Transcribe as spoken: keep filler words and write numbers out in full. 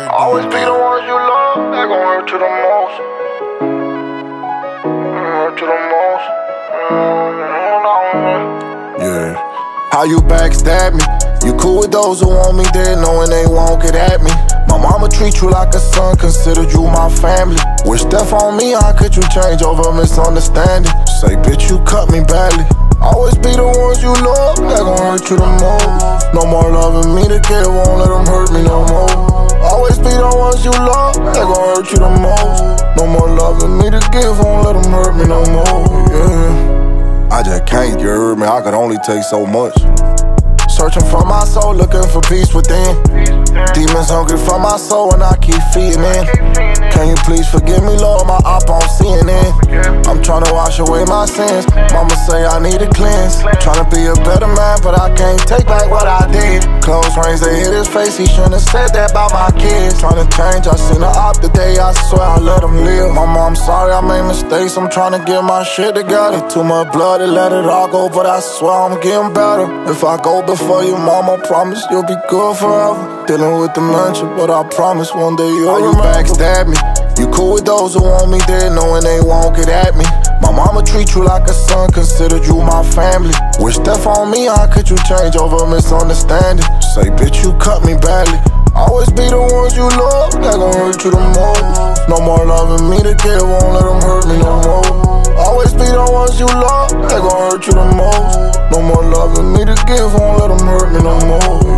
Always be the ones you love that gon' hurt you the most. Hurt you the most. Yeah. How you backstab me? You cool with those who want me dead, knowing they won't get at me. My mama treat you like a son, considered you my family. Wish death on me, how could you change over misunderstanding? Say, bitch, you cut me badly. Always be the ones you love that gon' hurt you the most. No more loving me to give, won't let them hurt me no more. Always be the ones you love that gon' hurt you the most. No more loving me to give, won't let them hurt me no more. Yeah. I just can't, you heard me, I could only take so much. Searching for my soul, looking for peace within. Demons hungry for my soul and I keep feeding in. Can you please forgive me, Lord, my op on C N N. I'm tryna wash away my sins. Mama say I need a cleanse. Tryna be a better man, but I can't take back what I did. Close range, they hit his face, he shouldn't have said that about my kids. Tryna change, I seen her op today, I swear I let him live. Mama, I'm sorry I made mistakes, I'm tryna get my shit together. Too much blood to let it all go, but I swear I'm getting better. If I go before you, mama, promise you'll be good forever. Dealing with dementia, but I promise one day you'll How you backstab me? You cool with those who want me dead, knowing they won't get at me. My mama treat you like a son, considered you my family. Wish death on me, how could you change over misunderstanding? Say, bitch, you cut me badly. Always be the ones you love that gon' hurt you the most. No more loving me to give, won't let them hurt me no more. Always be the ones you love that gon' hurt you the most. No more loving me to give, won't let them hurt me no more.